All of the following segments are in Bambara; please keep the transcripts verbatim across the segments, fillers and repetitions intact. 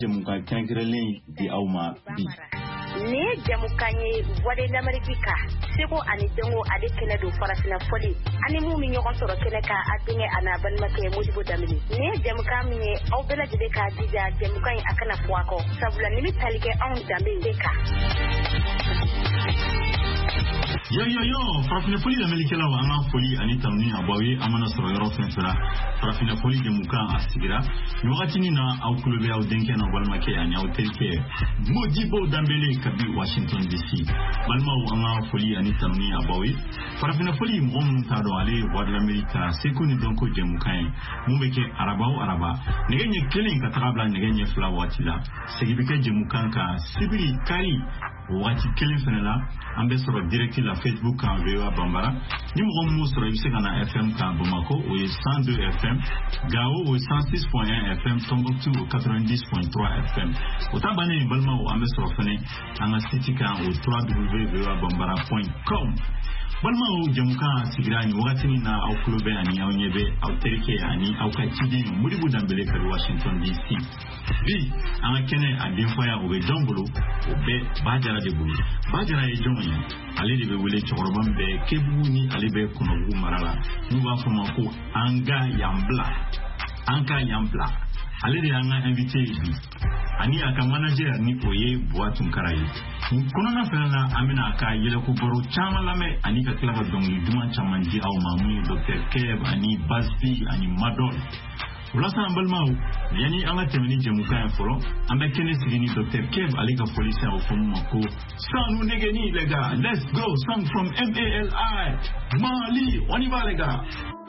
Jamuka kɛrɛnkɛrɛnlen di aw ma bi. Ni jamukan ye voix de l'Amérique seko ani dengo ale kɛnɛ don farafina fɔli ani mu mi ɲɔgɔn sɔrɔ kɛnɛ ka a denkɛ ana balimakɛ Modibo Damini. Ni jamukan min ye aw bɛɛ lajɛlen ka dija jamukan in a kana fɔ a kɔ sabula ni mi tali kɛ anw danbe de kan. Yo yo yo, farafina foli l'Amérique la wa an foli ani tamni abawi amana sɔrɔ yɔrɔ fɛn fɛra farafina foli jamukan a sigira ni wagati ni na aw kulo bɛ aw denkɛ na balimakɛ ani aw terikɛ Modibo Dambele kabi Washington D C. Balimaw an foli ani tamni abawi farafina foli mɔgɔ minnu t'a dɔn ale voix de l'Amérique seko ni dɔnko jamukan ye mun bɛ kɛ araba o araba nɛgɛ ɲɛ kelen ka taga bila nɛgɛ ɲɛ fila waati la segi bɛ kɛ jamukan kan sibiri kari waati kelen fɛnɛ la an bɛ sɔrɔ direct la Facebook kan V O A Bambara ni mɔgɔ minnu sɔrɔ i bɛ se ka na F M kan Bamako o ye cent deux F M Gao o ye cent six point un F M Tombouctou o quatre-vingt-dix point trois F M o ta bannen balimaw an bɛ sɔrɔ fɛnɛ an ka site kan o w w w point v o a bambara point com. Balimaw jamukan sigira ni wagati ni na aw kulo bɛ ani aw ɲɛ bɛ aw terikɛ ani aw ka ciden Modibo Dambele ka Washington D C. Bi an ka kɛnɛ a denfaya o bɛ jɔn bolo o bɛ Bajara de bolo. Bajara ye jɔn ye ale de bɛ wele cɛkɔrɔba min bɛ Kebugu ni ale bɛ Kɔnɔbugu mara la n'u b'a fɔ ma ko an ka yan bila an ka yan bila ale de y'an ka invité ye bi ani a ka manager ni o ye Buwa Tunkara ye. Kɔnɔna fɛnɛ na an bɛna a ka yɛlɛko baro caman lamɛn ani ka tila ka dɔnkili duman caman di aw ma mun ye Docteur Kev ani Bazbi ani Madol. Walasa an balimaw yani an ka tɛmɛ ni jamukan ye fɔlɔ an bɛ kɛnɛ sigi ni Docteur Kev ale ka foli sɛn o fɔ mun ma ko sanu negeni les gars, let's go, song from M A L I Mali, on y va les gars.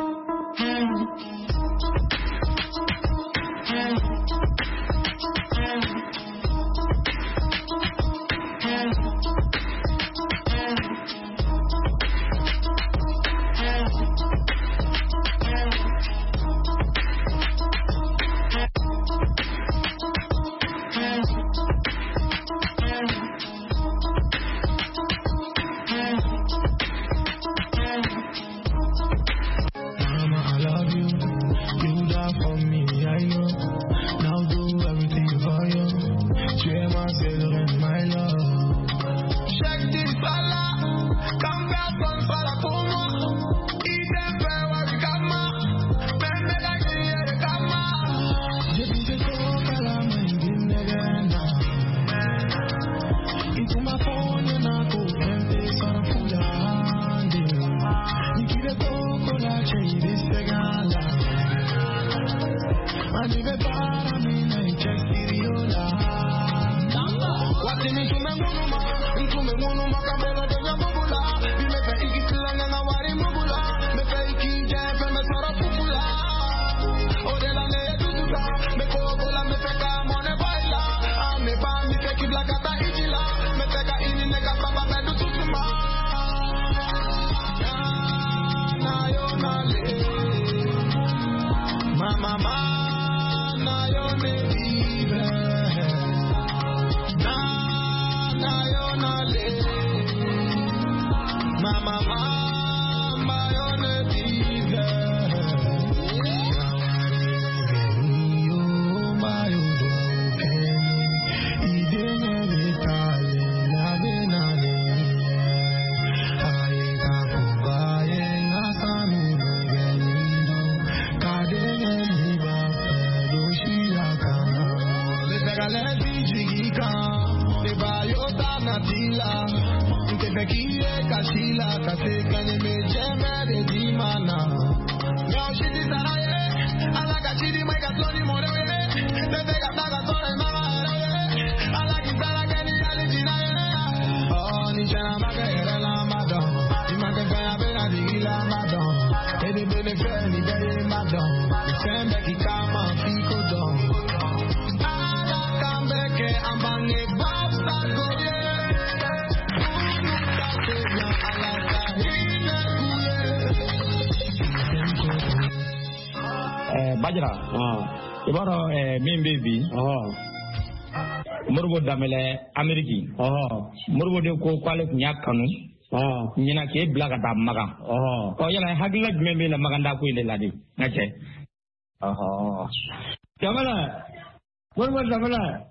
Bajara ibaro min be bi Modibo Dambele Ameriki Modibo de ko kwale kunya kanu nyina ke bila ka da maga ko yana hagila jumɛn bɛ la maganda ko ile ladi ngache aha jamana Moribo Zabala